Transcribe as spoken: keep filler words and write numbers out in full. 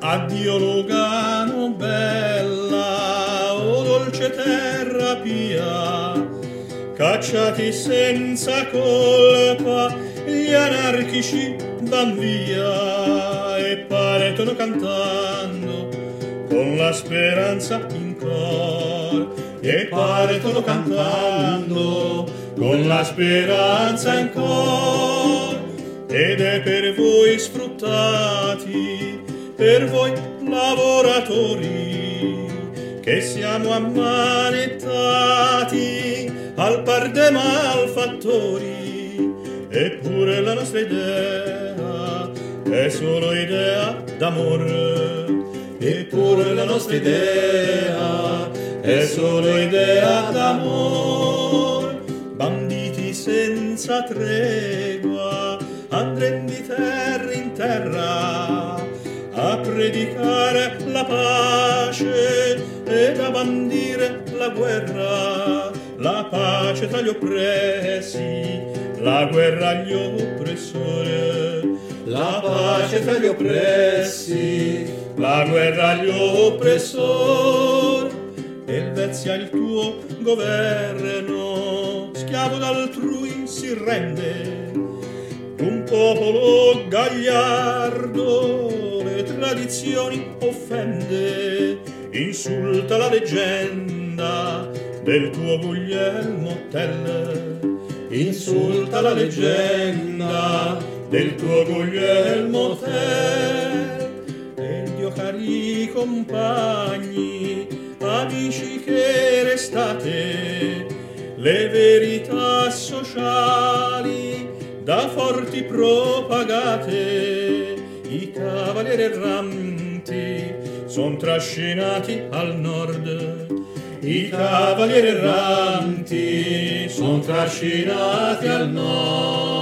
Addio Lugano bella, o dolce terra pia, cacciati senza colpa, gli anarchici van via e partono cantando con la speranza in cor, e partono cantando con la speranza in cor. Ed è per voi sfruttati, per voi lavoratori, che siamo ammanettati al par de malfattori. Eppure la nostra idea è solo idea d'amore, eppure la nostra idea è solo idea d'amore. Banditi senza tregua, andrem di terra in terra a predicare la pace ed a bandire la guerra, la pace tra gli oppressi, la guerra agli oppressori, la pace tra gli oppressi, la guerra agli oppressori. Elvezia il tuo governo, schiavo d'altrui si rende, un popolo gagliardo le tradizioni offende, insulta la leggenda del tuo Guglielmo Tell, insulta la leggenda del tuo Guglielmo Tell. E Dio, cari compagni, amici che restate, le verità sociali da forti propagate, i cavalieri erranti son trascinati al nord, i cavalieri erranti son trascinati al nord.